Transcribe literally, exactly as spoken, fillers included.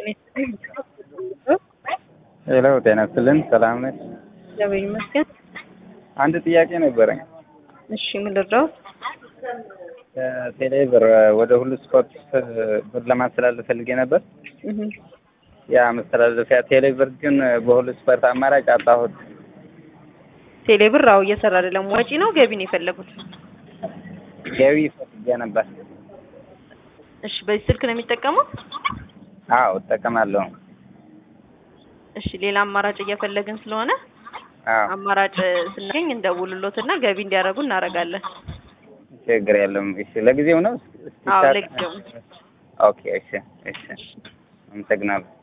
ሄሎ ጤና ይስጥልን ሰላም ነሽ? እግዚአብሔር ይመስገን። አንድ ጥያቄ ነበረኝ። እሺ ምን ልርዳው? ቴሌ ብር ወደ ሁሉ ስፖርት ብር ለማስተላለፍ ፈልጌ ነበር። እህ ያ ማስተላለፊያ ቴሌ ብር ግን በሁሉ ስፖርት አማራጭ አጣሁት። ቴሌ ብር አው እየሰራ አይደለም። ወጪ ነው ገቢ ነው የፈለጉት? ገቢ ፈልጌ ነበር። እሺ በዚህ ስልክ ነው የሚጠቀሙት? አዎ እጠቀማለሁ። እሺ ሌላ አማራጭ እየፈለግን ስለሆነ አዎ አማራጭ ስናገኝ እንደውልሎትና ገቢ እንዲያደርጉ እናደርጋለን። ችግር የለም። እሺ ለጊዜው ነው? አዎ ለጊዜው። ኦኬ እሺ እሺ አመሰግናለሁ።